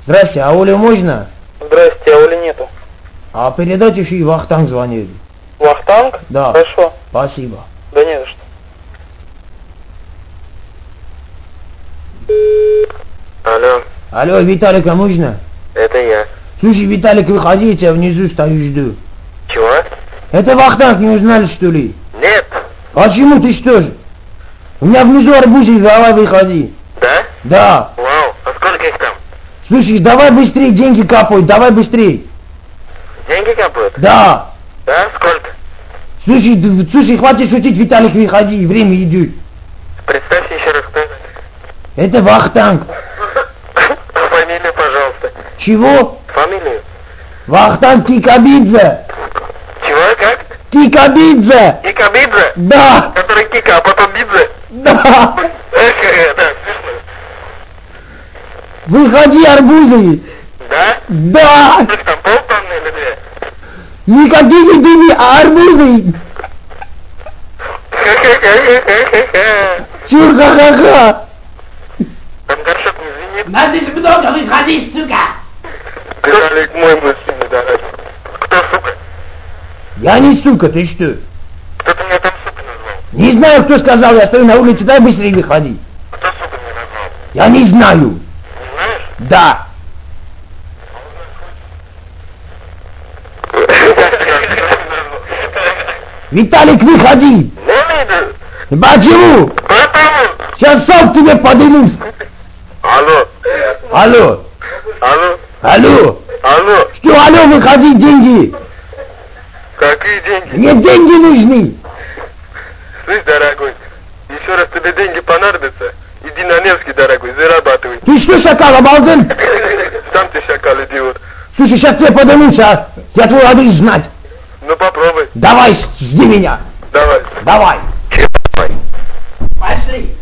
Здрасте, а Олю можно? Здрасте, а Оли нету. А передайте, что и Вахтанг звонит. Вахтанг? Да. Хорошо. Спасибо. Да не за что. Алло, Алло, Виталика можно? это я. Слушай, Виталик, выходи, я тебя внизу стою, жду. Чего? Это Вахтанг, не узнали, что ли? Нет. А чему, ты что же? У меня внизу арбузик, давай выходи. Да? Да. Вау, а сколько их там? Слушай, давай быстрее, деньги капают, давай быстрее. Деньги капают? Да. Да, сколько? Слушай, хватит шутить, Виталик, выходи, время идет. Представьте еще раз, кто это. Это Вахтанг. Фамилию, пожалуйста. Чего? Фамилию. Вахтанг Кикабидзе. Чего, как? Кикабидзе. Кикабидзе? Да. Который Кика, а потом Бидзе? Да. Эх, да, смешно. Выходи, арбузы. Да? Да. Сколько там, полтонны или две? Никакие деньги, а арбузы. Ха-ха-ха-ха-ха-ха. Чур, ха-ха-ха. Там горшок не звенит? Надо же много, выходи, сука. Виталик мой мужчина, дорогой. Кто, сука? Я не сука, ты что? Кто-то меня там сука назвал. Не знаю, кто сказал, я стою на улице, дай быстрее выходи. Кто сука меня назвал? Я не знаю. Не знаешь? Да. Виталик, выходи. Не иду. Почему? Потому. Сейчас сам к тебе подымусь. Алло. Алло. Алло. Алло. Алло. Что, алло, выходи, деньги. Какие деньги? Мне деньги нужны. Слышь, дорогой, еще раз тебе деньги понадобятся, иди на Невский, дорогой, зарабатывай. Ты что, шакал, обалден? Сам ты шакал, идиот. Слушай, сейчас тебе подымусь, а? Я твой адрес знать. Ну попробуй. Давай, жди меня. Давай. Давай. Давай. Пошли.